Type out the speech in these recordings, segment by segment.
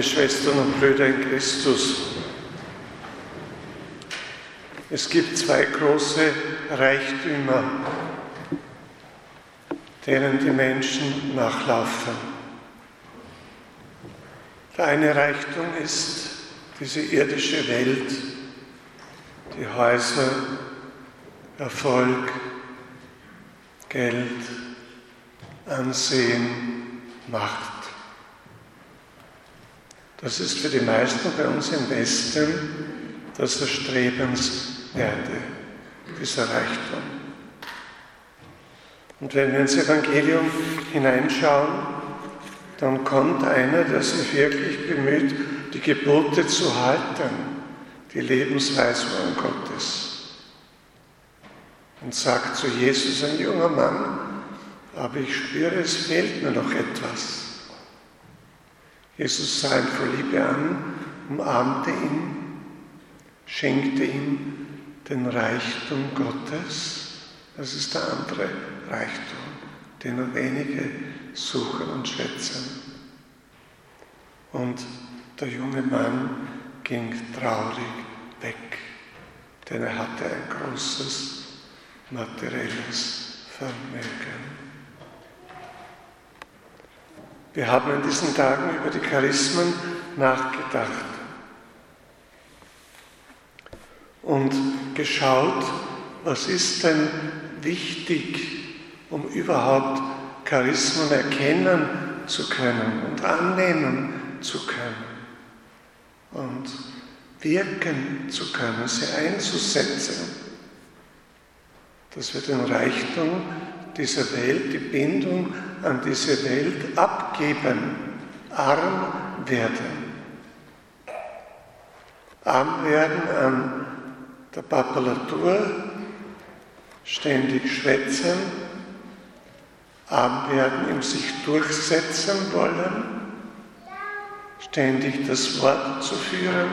Liebe Schwestern und Brüder in Christus, es gibt zwei große Reichtümer, denen die Menschen nachlaufen. Der eine Reichtum ist diese irdische Welt, die Häuser, Erfolg, Geld, Ansehen, Macht. Das ist für die meisten bei uns im Westen das Erstrebenswerte, dieser Reichtum. Und wenn wir ins Evangelium hineinschauen, dann kommt einer, der sich wirklich bemüht, die Gebote zu halten, die Lebensweisungen Gottes. Und sagt zu Jesus, ein junger Mann, aber ich spüre, es fehlt mir noch etwas. Jesus sah ihn vor Liebe an, umarmte ihn, schenkte ihm den Reichtum Gottes. Das ist der andere Reichtum, den nur wenige suchen und schätzen. Und der junge Mann ging traurig weg, denn er hatte ein großes materielles Vermögen. Wir haben in diesen Tagen über die Charismen nachgedacht und geschaut, was ist denn wichtig, um überhaupt Charismen erkennen zu können und annehmen zu können und wirken zu können, sie einzusetzen, dass wir den Reichtum dieser Welt, die Bindung an diese Welt abgeben, arm werden. Arm werden an der Papalatur, ständig schwätzen, arm werden im sich durchsetzen wollen, ständig das Wort zu führen,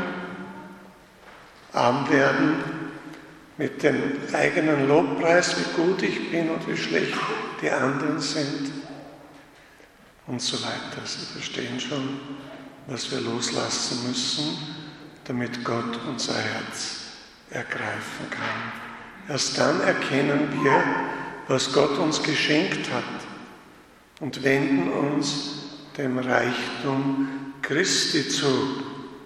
arm werden mit dem eigenen Lobpreis, wie gut ich bin und wie schlecht die anderen sind und so weiter. Sie verstehen schon, was wir loslassen müssen, damit Gott unser Herz ergreifen kann. Erst dann erkennen wir, was Gott uns geschenkt hat und wenden uns dem Reichtum Christi zu.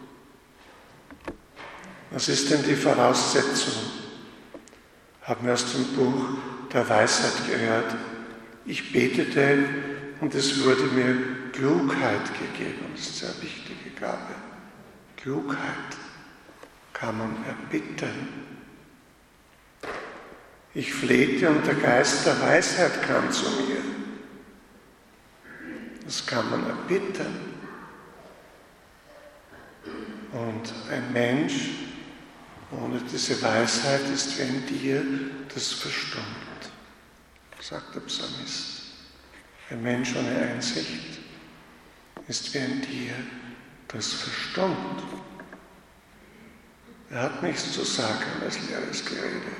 Was ist denn die Voraussetzung? Haben wir aus dem Buch der Weisheit gehört. Ich betete und es wurde mir Klugheit gegeben. Das ist eine sehr wichtige Gabe. Klugheit kann man erbitten. Ich flehte und der Geist der Weisheit kam zu mir. Das kann man erbitten. Und ein Mensch ohne diese Weisheit ist wie ein Tier, das verstummt, sagt der Psalmist. Ein Mensch ohne Einsicht ist wie ein Tier, das verstummt. Er hat nichts zu sagen als leeres Gerede.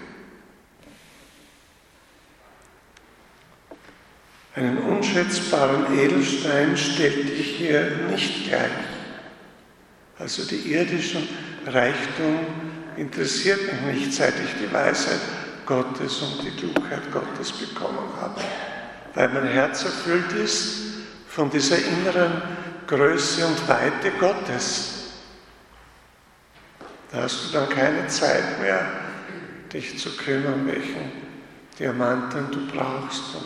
Einen unschätzbaren Edelstein stellte ich hier nicht gleich. Also die irdischen Reichtum interessiert mich nicht, seit ich die Weisheit Gottes und die Klugheit Gottes bekommen habe, weil mein Herz erfüllt ist von dieser inneren Größe und Weite Gottes. Da hast du dann keine Zeit mehr, dich zu kümmern, welchen Diamanten du brauchst und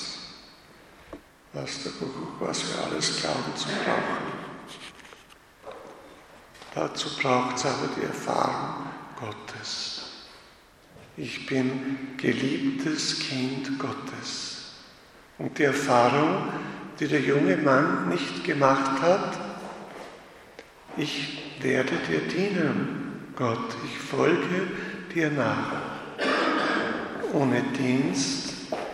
was wir alles glauben zu brauchen. Dazu braucht es aber die Erfahrung Gottes. Ich bin geliebtes Kind Gottes. Und die Erfahrung, die der junge Mann nicht gemacht hat, ich werde dir dienen, Gott, ich folge dir nach. Ohne Dienst,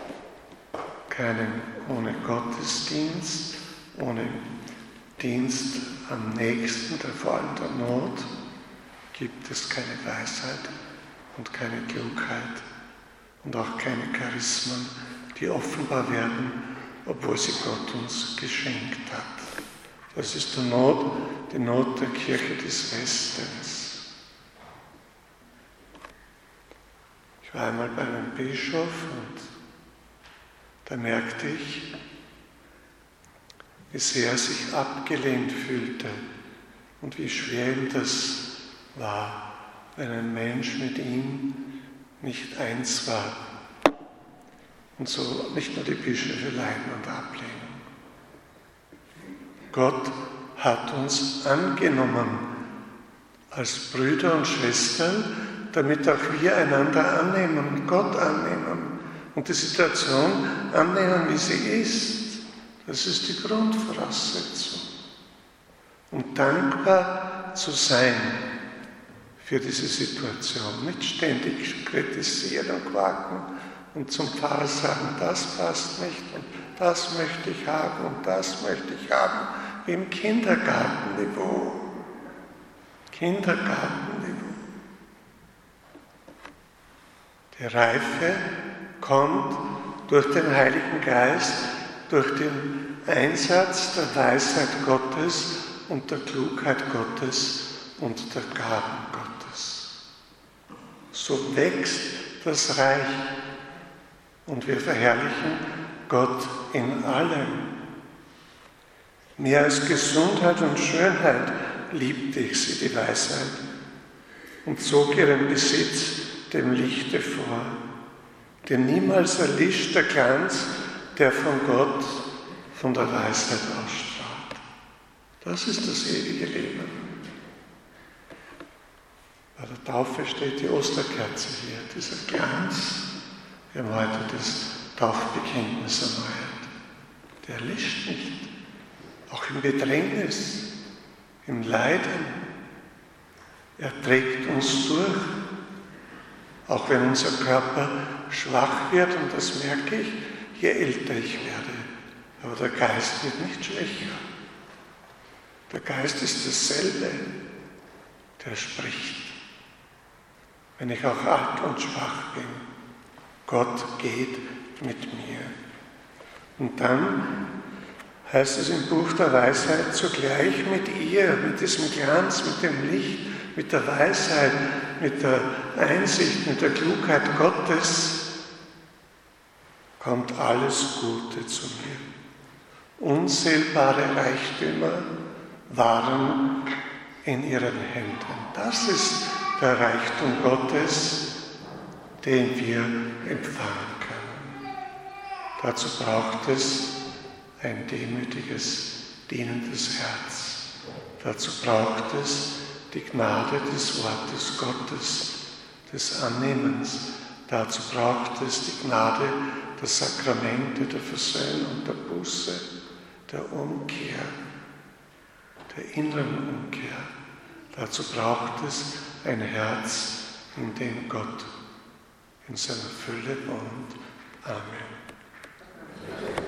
ohne Gottesdienst, ohne Dienst am Nächsten, der vor allem der Not, gibt es keine Weisheit und keine Klugheit und auch keine Charismen, die offenbar werden, obwohl sie Gott uns geschenkt hat. Das ist die Not der Kirche des Westens. Ich war einmal bei einem Bischof und da merkte ich, wie sehr er sich abgelehnt fühlte und wie schwer ihm das war, wenn ein Mensch mit ihm nicht eins war. Und so nicht nur die Bischöfe leiden und ablehnen. Gott hat uns angenommen als Brüder und Schwestern, damit auch wir einander annehmen und Gott annehmen und die Situation annehmen, wie sie ist. Das ist die Grundvoraussetzung. Und dankbar zu sein für diese Situation. Nicht ständig kritisieren und quaken und zum Pfarrer sagen, das passt nicht und das möchte ich haben und das möchte ich haben, wie im Kindergartenniveau. Kindergartenniveau. Die Reife kommt durch den Heiligen Geist, durch den Einsatz der Weisheit Gottes und der Klugheit Gottes und der Gaben Gottes. So wächst das Reich und wir verherrlichen Gott in allem. Mehr als Gesundheit und Schönheit liebte ich sie, die Weisheit, und zog ihren Besitz dem Lichte vor. Denn niemals erlischt der Glanz, der von Gott, von der Weisheit ausstrahlt. Das ist das ewige Leben. Bei der Taufe steht die Osterkerze hier, dieser Glanz. Wir haben heute das Taufbekenntnis erneuert. Der erlischt nicht. Auch im Bedrängnis, im Leiden. Er trägt uns durch. Auch wenn unser Körper schwach wird, und das merke ich, je älter ich werde. Aber der Geist wird nicht schwächer. Der Geist ist dasselbe, der spricht. Wenn ich auch alt und schwach bin, Gott geht mit mir. Und dann heißt es im Buch der Weisheit, zugleich mit ihr, mit diesem Glanz, mit dem Licht, mit der Weisheit, mit der Einsicht, mit der Klugheit Gottes, kommt alles Gute zu mir. Unzählbare Reichtümer waren in ihren Händen. Das ist der Reichtum Gottes, den wir empfangen können. Dazu braucht es ein demütiges, dienendes Herz. Dazu braucht es die Gnade des Wortes Gottes, des Annehmens. Dazu braucht es die Gnade der Sakramente, der Versöhnung, der Buße, der Umkehr, der inneren Umkehr. Dazu braucht es ein Herz, in dem Gott in seiner Fülle wohnt. Amen.